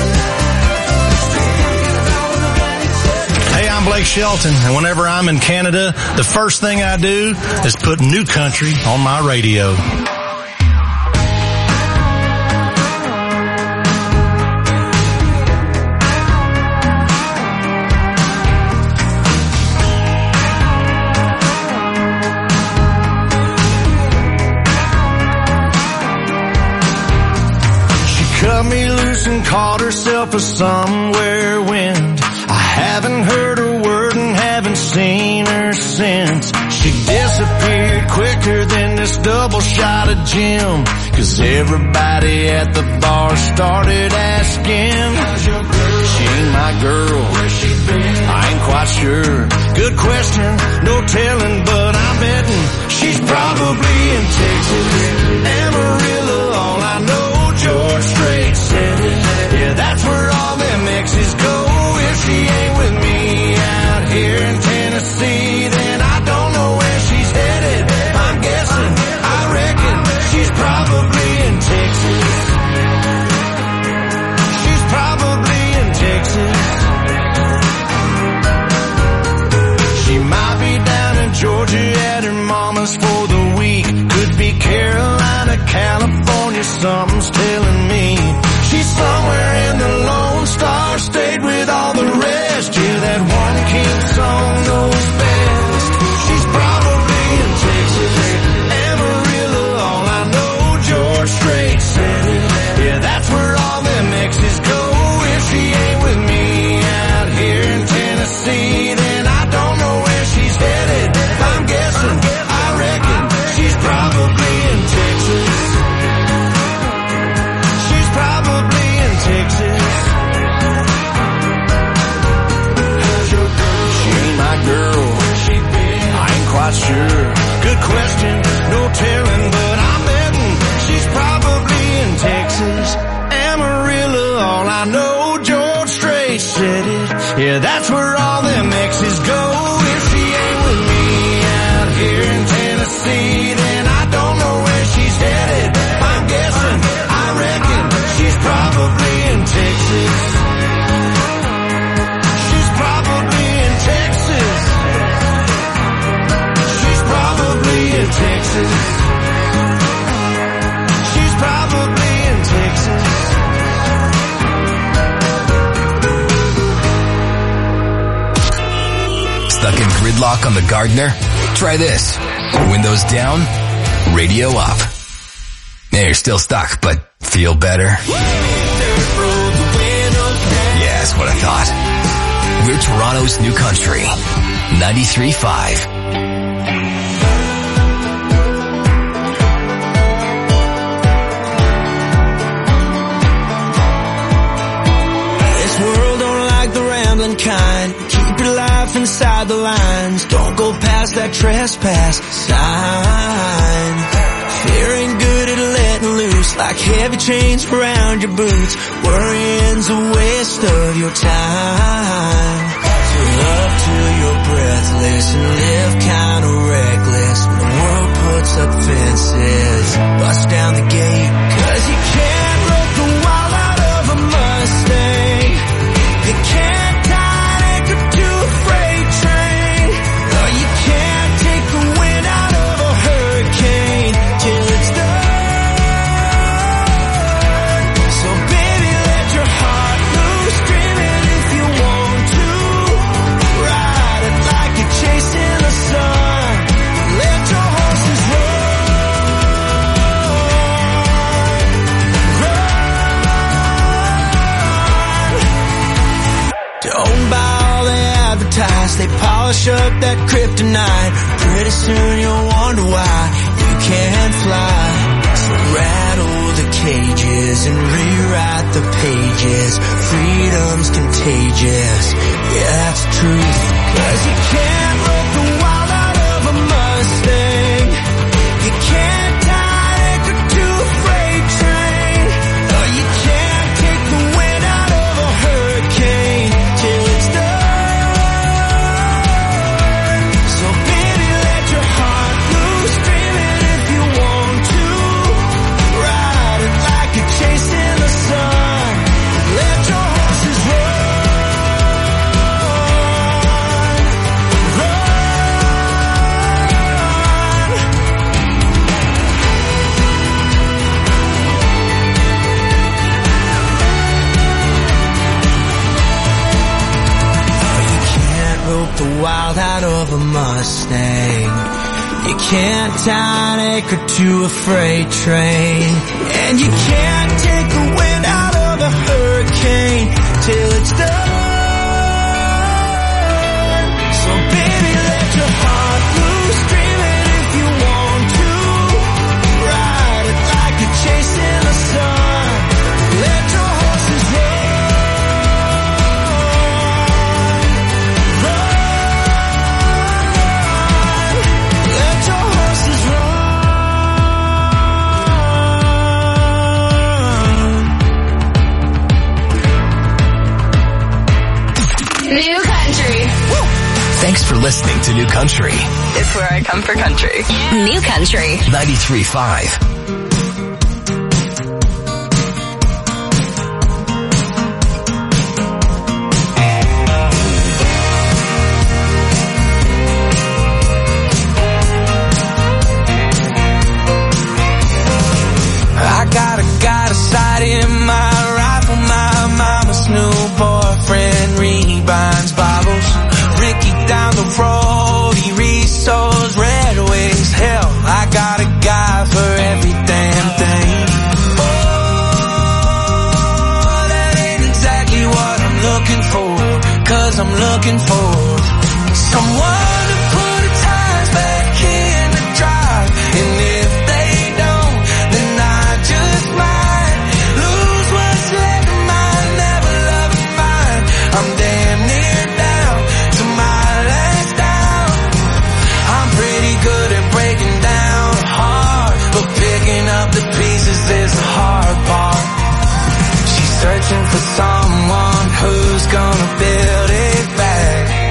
Hey, I'm Blake Shelton, and whenever I'm in Canada, the first thing I do is put New Country on my radio. She cut me loose and caught herself a somewhere wind. I haven't heard a word and haven't seen her since. She disappeared quicker than this double shot of gin, 'cause everybody at the bar started asking, she ain't my girl, where's she been? I ain't quite sure. Good question, no telling, but I'm betting she's probably in Texas. Amarillo, all I know, George Strait said it. Yeah, that's where all them exes go. If she ain't with me out here in Tennessee, then I don't know where she's headed. I'm guessing, I reckon she's probably in Texas. She's probably in Texas. She might be down in Georgia at her mama's for the week. Could be Carolina, California, something's telling me. She's somewhere in the Lone Star State with all the rest. Yeah, that one king song knows best. She's probably in Texas. Amarillo, all I know, George Strait said it. Yeah, that's where all them exes go. If she ain't with me out here in Tennessee, then I don't know where she's headed. I'm guessing, I reckon she's probably in Texas. She's probably in Texas. She ain't my girl, I ain't quite sure. Good question, no telling, but I'm betting she's probably in Texas. Amarillo, all I know, George Strait said it. Yeah, that's where all them exes go. If she ain't with me out here in Tennessee, then I don't know where she's headed. I'm guessing, I reckon she's probably in Texas. She's probably in Texas. She's probably in Texas. She's probably in Texas. Stuck in gridlock on the Gardner? Try this. Windows down, radio up. Yeah, you're still stuck, but feel better? Yeah, that's what I thought. We're Toronto's New Country, ninety-three point five. Kind. Keep your life inside the lines. Don't go past that trespass sign. Fear ain't good at letting loose, like heavy chains around your boots. Worrying's a waste of your time. So love till you're breathless and live kinda reckless. When the world puts up fences, bust down the gate. Cause you can't rope the wild out of a Mustang. You can't they polish up that kryptonite. Pretty soon you'll wonder why you can't fly. So rattle the cages and rewrite the pages. Freedom's contagious, yeah, that's the truth. Cause you can't rope the wild out of a Mustang. You can't tie anchor to a freight train. Or you can't take the wind out of a hurricane till it's done. The wild out of a Mustang. You can't tie an anchor to a freight train. And you can't take the wind out of a hurricane till it's done. So baby, let your heart loose, dream it if you want to. Ride it like you're chasing the sun. Let your horses run. New Country. Woo. Thanks for listening to New Country. It's where I come for country. Yeah. New Country. ninety-three point five. I got a, got a sight in my rifle, my mama's new boyfriend rebinds Bibles. Ricky down the road, he restores Red Wings. Hell, I got a guy for every damn thing. Oh, that ain't exactly what I'm looking for. Cause I'm looking for someone to put the tires back in the drive. And if they don't, then I just might lose what's left of mine. Never loving mine. I'm damn near down to my last down. I'm pretty good at breaking down hard, but picking up the pieces is the hard part. She's searching for someone who's gonna build it back.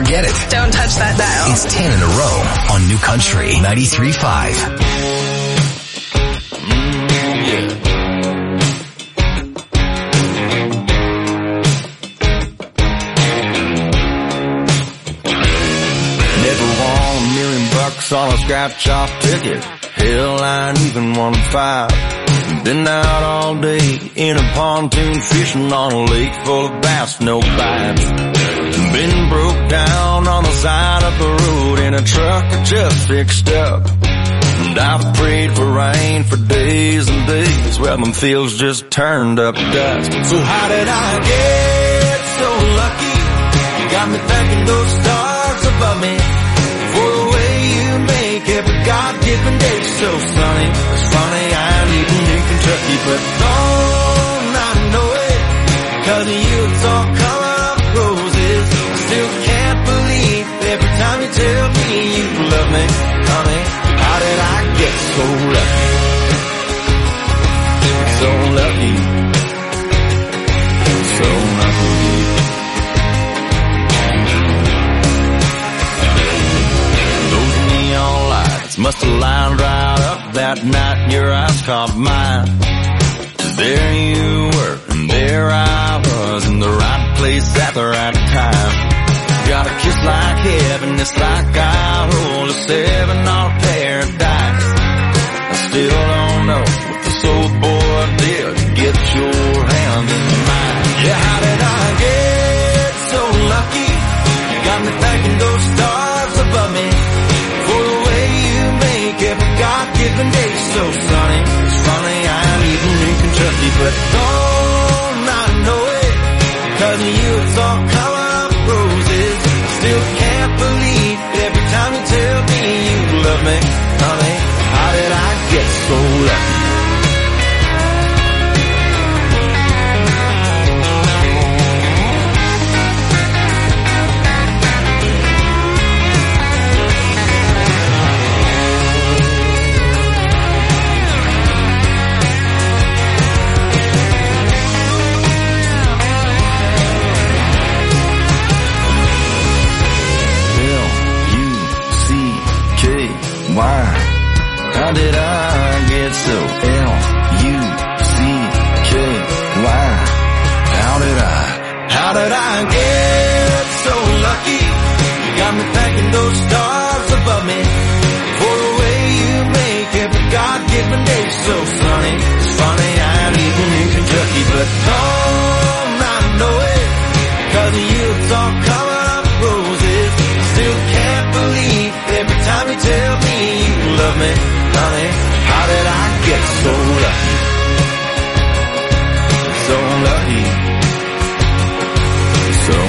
forget it. Don't touch that dial. It's ten in a row on New Country ninety-three point five. On a scratch-off ticket, hell, I ain't even one five. Been out all day in a pontoon fishing on a lake full of bass, no bites. Been broke down on the side of the road in a truck I just fixed up. And I've prayed for rain for days and days. Well, them fields just turned up dust. So how did I get so lucky? You got me thanking those stars above me for the way you make every God-given day so sunny. It's funny, I'm eating in Kentucky, but don't I know it? Cause of you it's all color of roses. I still can't believe every time you tell me you love me. Honey, how did I get so lucky? So lucky. So lucky. Must have lined right up that night and your eyes caught mine. There you were, and there I was, in the right place at the right time. Got a kiss like heaven, it's like I rolled a seven on paradise. I still don't know what this old boy did to get your hand in mine. Yeah, how did I get so lucky? You got me thanking those stars above me for the way you make every God-given day so sunny. It's funny, I'm eating in Kentucky, but don't I know it? Cause of you it's all color of roses. I still can't believe every time you tell me you love me. Honey, how did I get so lucky? Why? How did I get so L U C K Y? How did I, how did I get so lucky? You got me thanking those stars above me for the way you make every God-given day so sunny. It's funny, I'm eating in Kentucky, but don't I know it? Cause of you it's all color of roses. Still can't believe every time you tell me love me, honey, how did I get so lucky? So lucky. So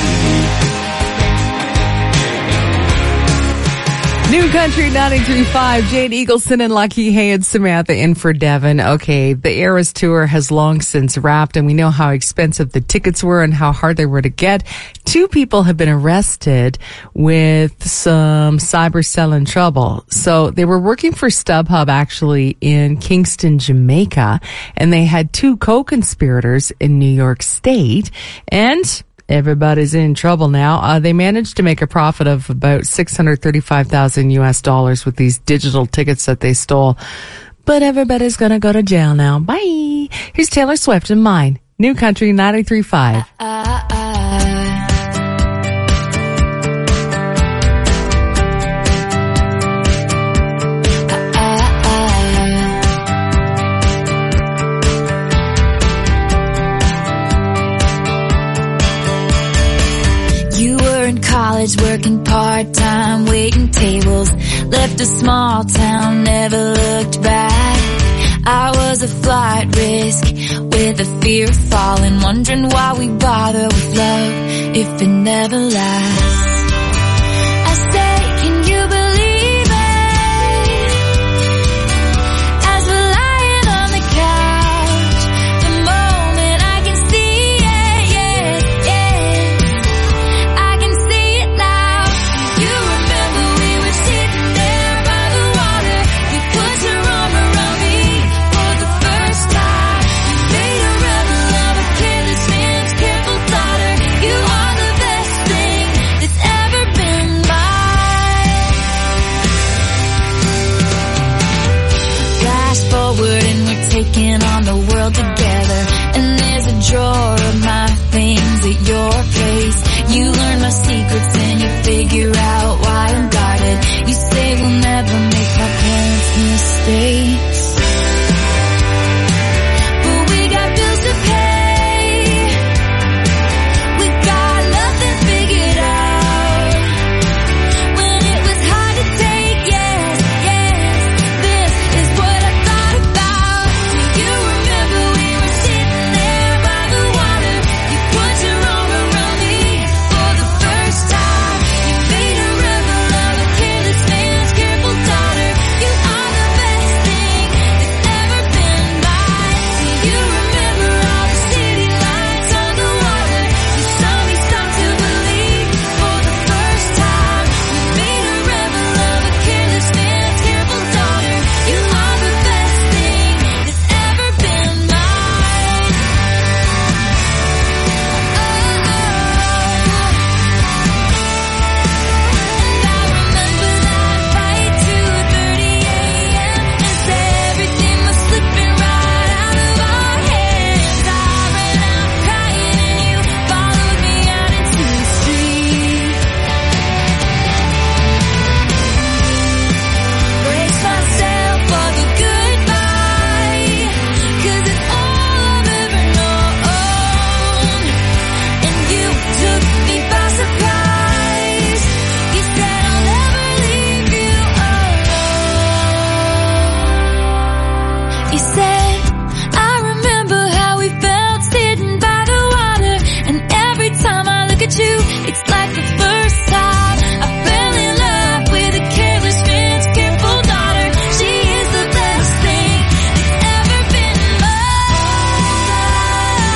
lucky. New Country ninety-three point five, Jane Eagleson and Lucky Hay and Samantha in for Devin. Okay, the Eras Tour has long since wrapped, and we know how expensive the tickets were and how hard they were to get. Two people have been arrested with some cyber selling trouble. So they were working for StubHub actually in Kingston, Jamaica, and they had two co-conspirators in New York State, and everybody's in trouble now. Uh, they managed to make a profit of about six hundred thirty-five thousand U S dollars with these digital tickets that they stole. But everybody's gonna go to jail now. Bye. Here's Taylor Swift and Mine. New Country ninety-three point five. Uh, uh, uh. College, working part-time, waiting tables, left a small town, never looked back. I was a flight risk with a fear of falling, wondering why we bother with love if it never lasts.